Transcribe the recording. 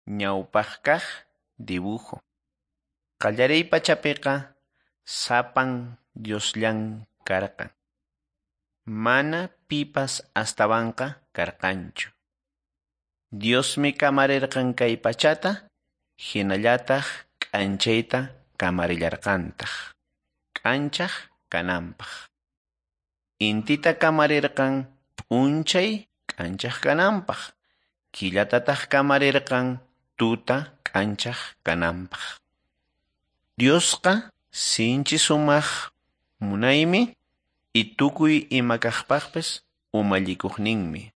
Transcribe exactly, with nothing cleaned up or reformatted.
ñawpaq kaq dibujo. Qallaray pachapiqa sapan Diosllan karqan. Mana pipas astawanqa karqanchu. Diosmi kamarirqan kay pachata, hinallataq k'anchayta kamarillarqantaq, k'anchaq kananpaq. Intita kamarirqan p'unchay k'anchaq kananpaq, killatataq kamarirqan tuta k'anchaq kananpaq. Diosqa sinchi sumaq munaymi y tukuy ima kaqpaqpis umalliqninmi.